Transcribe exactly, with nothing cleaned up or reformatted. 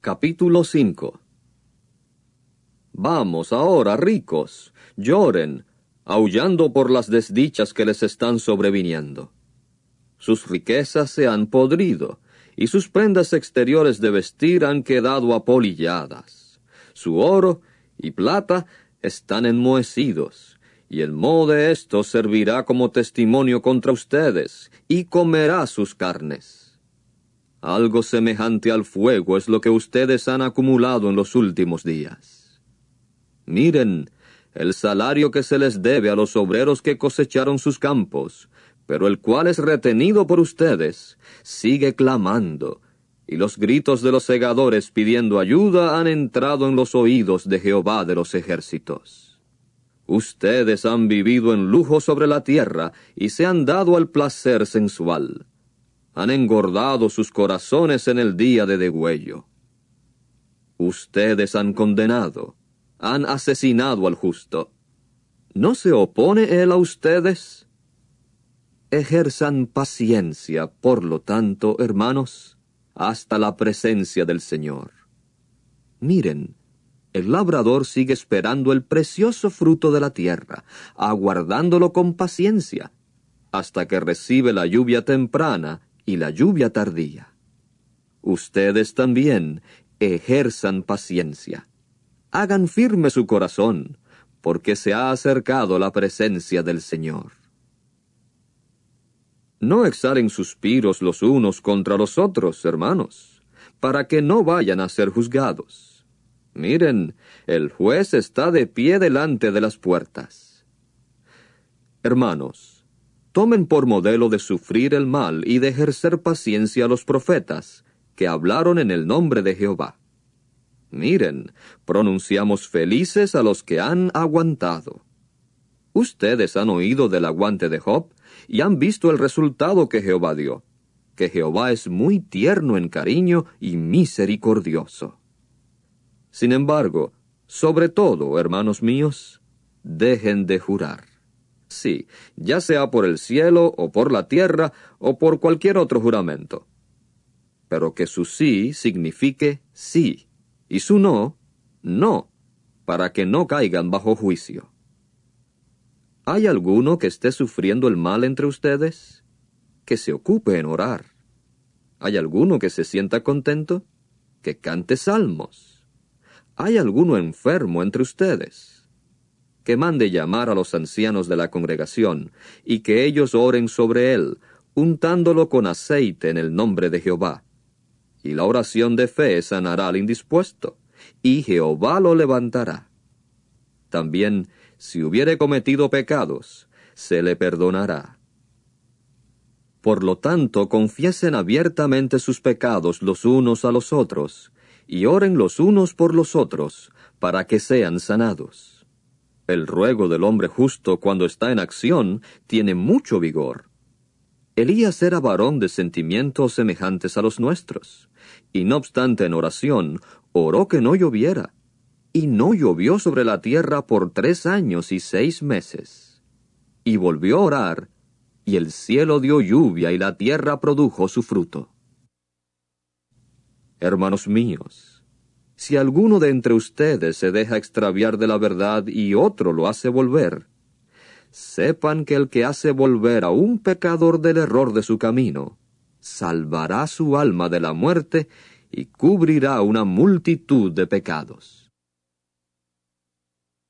Capítulo cinco. Vamos ahora, ricos, lloren, aullando por las desdichas que les están sobreviniendo. Sus riquezas se han podrido, y sus prendas exteriores de vestir han quedado apolilladas. Su oro y plata están enmohecidos, y el moho de estos servirá como testimonio contra ustedes, y comerá sus carnes. Algo semejante al fuego es lo que ustedes han acumulado en los últimos días. Miren el salario que se les debe a los obreros que cosecharon sus campos, pero el cual es retenido por ustedes, sigue clamando, y los gritos de los segadores pidiendo ayuda han entrado en los oídos de Jehová de los ejércitos. Ustedes han vivido en lujo sobre la tierra, y se han dado al placer sensual. Han engordado sus corazones en el día de degüello. Ustedes han condenado, han asesinado al justo. ¿No se opone él a ustedes? Ejerzan paciencia, por lo tanto, hermanos, hasta la presencia del Señor. Miren, el labrador sigue esperando el precioso fruto de la tierra, aguardándolo con paciencia, hasta que recibe la lluvia temprana y la lluvia tardía. Ustedes también ejerzan paciencia. Hagan firme su corazón, porque se ha acercado la presencia del Señor. No exhalen suspiros los unos contra los otros, hermanos, para que no vayan a ser juzgados. Miren, el juez está de pie delante de las puertas. Hermanos, tomen por modelo de sufrir el mal y de ejercer paciencia a los profetas, que hablaron en el nombre de Jehová. Miren, pronunciamos felices a los que han aguantado. Ustedes han oído del aguante de Job, y han visto el resultado que Jehová dio, que Jehová es muy tierno en cariño y misericordioso. Sin embargo, sobre todo, hermanos míos, dejen de jurar. Sí, ya sea por el cielo, o por la tierra, o por cualquier otro juramento. Pero que su sí signifique sí, y su no, no, para que no caigan bajo juicio. ¿Hay alguno que esté sufriendo el mal entre ustedes? Que se ocupe en orar. ¿Hay alguno que se sienta contento? Que cante salmos. ¿Hay alguno enfermo entre ustedes? Que mande llamar a los ancianos de la congregación, y que ellos oren sobre él, untándolo con aceite en el nombre de Jehová. Y la oración de fe sanará al indispuesto, y Jehová lo levantará. También, si hubiere cometido pecados, se le perdonará. Por lo tanto, confiesen abiertamente sus pecados los unos a los otros, y oren los unos por los otros, para que sean sanados. El ruego del hombre justo, cuando está en acción, tiene mucho vigor. Elías era varón de sentimientos semejantes a los nuestros, y no obstante en oración, oró que no lloviera. Y no llovió sobre la tierra por tres años y seis meses. Y volvió a orar, y el cielo dio lluvia y la tierra produjo su fruto. Hermanos míos, si alguno de entre ustedes se deja extraviar de la verdad y otro lo hace volver, sepan que el que hace volver a un pecador del error de su camino, salvará su alma de la muerte y cubrirá una multitud de pecados.